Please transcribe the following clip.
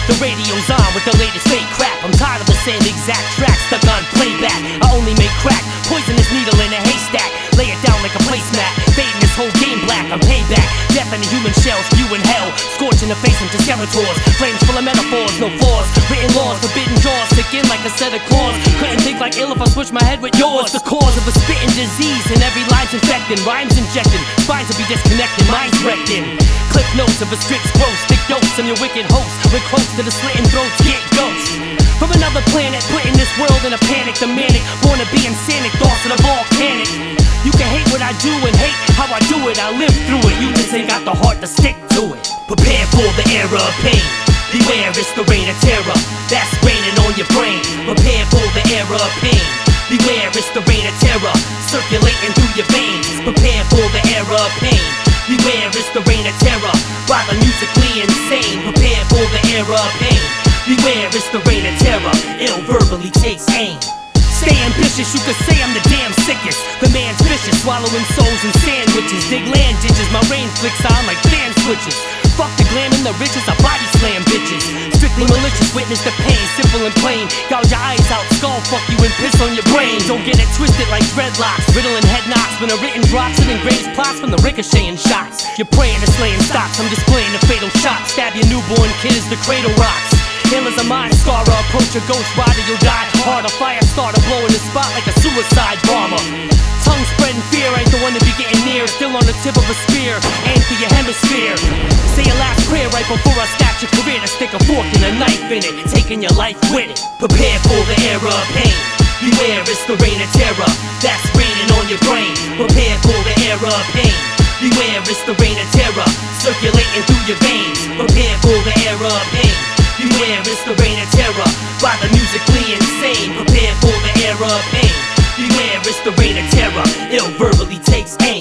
The radio's on with the latest fake crap. I'm tired of the same exact track stuck on playback. I only make crack, poisonous needle in a haystack. Lay it down like a placemat, fading this whole game black. I'm payback, death in the human shell, spewing hell, scorching the face into skeletors. Flames full of metaphors, no flaws, written laws, forbidden jaws, stick in like a set of claws. Couldn't think like ill if I switched my head with yours. The cause of a spitting disease, and every line's infecting, rhymes injecting, spines will be disconnected, minds wrecking. Clip notes of a script's gross, thick dose on your wicked host. We're close to the slitting throats, get ghosts. From another planet, putting this world in a panic. The manic, born to be insanic, thoughts of the volcanic. You can hate what I do and hate how I do it. I live through it, you just ain't got the heart to stick to it. Prepare for the era of pain. Beware, it's the reign of terror that's raining on your brain. Prepare for the era of pain. Beware, it's the reign of terror circulating through your veins. Prepare for the era of pain. Beware, it's the reign of terror while the musically insane. Prepare for the era of pain. Beware, it's the reign of terror. Ill verbally takes aim. Stay ambitious, you could say I'm the damn sickest. The man's vicious, swallowing souls and sandwiches. Dig land ditches, my rain flicks on like fan switches. Fuck the glam and the riches, I body slam bitches. Strictly malicious, witness the pain, simple and plain. Gouge your eyes out, skull fuck you and piss on your brain. Don't get it twisted like dreadlocks, riddling head knocks. When a written drops, it engraves plots from the ricocheting shots. You're praying and slaying stocks, I'm displaying a fatal shot. Stab your newborn kid as the cradle rocks. Ill as a mind scarrer, approach a ghost rider, you'll die hard. A fire starter blowing the spot like a suicide bomber. Tongue spreading fear, ain't the one to be getting near. Still on the tip of a spear, aim for your hemisphere. Say your last prayer right before I start your career. To stick a fork and a knife in it, taking your life with it. Prepare for the era of pain. Beware, it's the reign of terror that's raining on your brain. Prepare for the era of pain. Beware, it's the reign of terror circulating through your veins. Prepare for the era of pain. Beware, it's the reign of terror while the musically insane. Prepare for the era of pain. Beware, it's the reign of terror. Ill verbally takes aim.